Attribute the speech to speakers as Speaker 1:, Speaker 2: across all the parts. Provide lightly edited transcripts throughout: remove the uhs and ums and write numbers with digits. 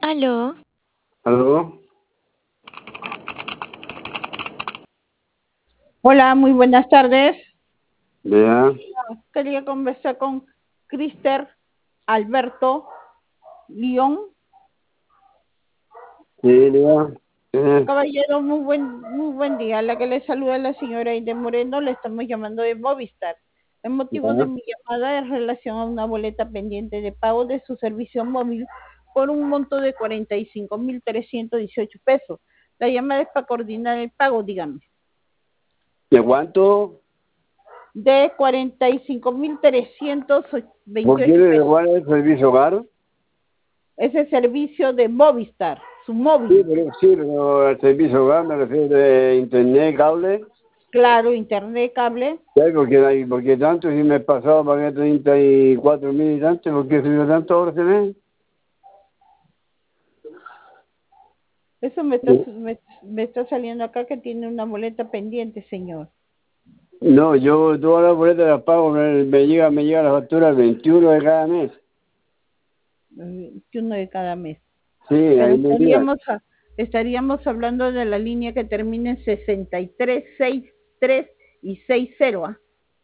Speaker 1: Aló,
Speaker 2: ¿Aló?
Speaker 3: Hola, muy buenas tardes.
Speaker 2: Vea.
Speaker 3: Quería conversar con Crister Alberto León.
Speaker 2: Sí, vea.
Speaker 3: Caballero, muy buen día. La que le saluda es la señora Aide Moreno. Le estamos llamando de Movistar. El motivo de mi llamada es relación a una boleta pendiente de pago de su servicio móvil por un monto de 45.318 pesos. La llamada es para coordinar el pago, dígame.
Speaker 2: ¿De cuánto?
Speaker 3: De 45.328
Speaker 2: ¿Por quiere
Speaker 3: pesos.
Speaker 2: igual el servicio hogar?
Speaker 3: Ese servicio de Movistar, su
Speaker 2: Sí,
Speaker 3: móvil.
Speaker 2: pero el servicio hogar me refiero de internet, cable.
Speaker 3: Claro, internet, cable.
Speaker 2: Sí, porque tanto, si me he pasado pagué 34.000 y tanto, ¿por qué subió tanto ahora se ve?
Speaker 3: Eso me está saliendo acá que tiene una boleta pendiente, señor.
Speaker 2: No, yo todas las boletas las pago, me llega la factura el 21 de cada mes.
Speaker 3: 21 de cada mes.
Speaker 2: Sí,
Speaker 3: Pero
Speaker 2: ahí me llega.
Speaker 3: estaríamos hablando de la línea que termina en 63, 63 y 60. ¿Ah?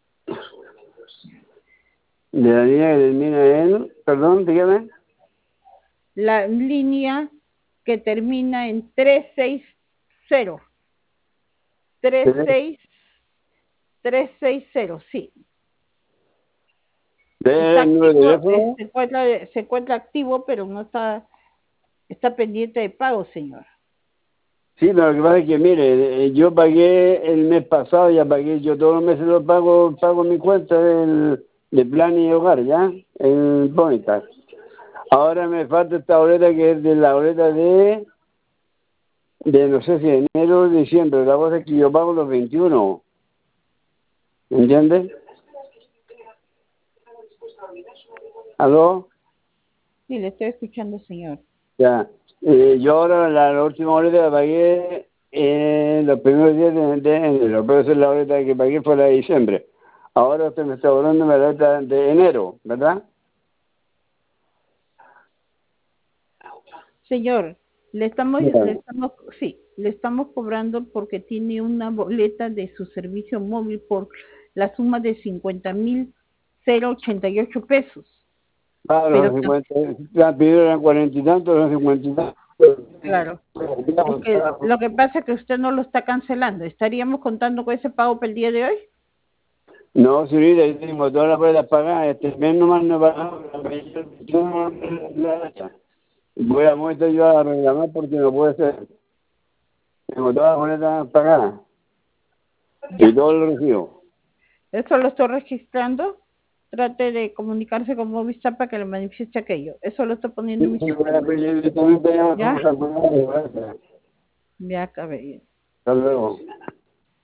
Speaker 2: De la línea que termina en, perdón, dígame.
Speaker 3: La línea que termina en 360. 360, sí.
Speaker 2: ¿De
Speaker 3: Está
Speaker 2: el número de
Speaker 3: activo,
Speaker 2: teléfono?
Speaker 3: se encuentra activo, pero no está pendiente de pago, señor.
Speaker 2: Sí, pero lo que pasa es que, mire, yo pagué el mes pasado, ya pagué, yo todos los meses lo pago mi cuenta de plan y hogar, ¿ya? En Bonitas. Ahora me falta esta boleta que es de la boleta de no sé si enero o diciembre. La cosa es que yo pago los 21, ¿entiendes? ¿Aló?
Speaker 3: Sí, le estoy escuchando, señor.
Speaker 2: Ya. Yo ahora la última boleta la pagué en los primeros días de enero, pero esa es la boleta que pagué fue la de diciembre. Ahora usted me está hablando de la boleta de enero, ¿verdad?
Speaker 3: Señor,
Speaker 2: Dígame.
Speaker 3: le estamos cobrando porque tiene una boleta de su servicio móvil por la suma de 50.088 pesos.
Speaker 2: Ah,
Speaker 3: Pero,
Speaker 2: los 50, la pidieron eran 40 y tantos, los 50 y tantos.
Speaker 3: claro, es que lo que pasa es que usted no lo está cancelando. ¿Estaríamos contando con ese pago para el día de hoy?
Speaker 2: No, señorita, yo tengo todas las boletas pagadas, este mes nomás no he pagado, voy a muestra yo a reclamar porque no puede ser. Tengo todas las boletas pagadas y
Speaker 3: Ya.
Speaker 2: todo lo recibo.
Speaker 3: Eso lo estoy registrando. Trate de comunicarse con Movistar para que le manifieste aquello. Eso lo estoy poniendo en mi
Speaker 2: Sí, voy a
Speaker 3: sistema.
Speaker 2: pedir directamente a
Speaker 3: ¿Ya?
Speaker 2: la gracias.
Speaker 3: Ya acabé.
Speaker 2: Hasta luego.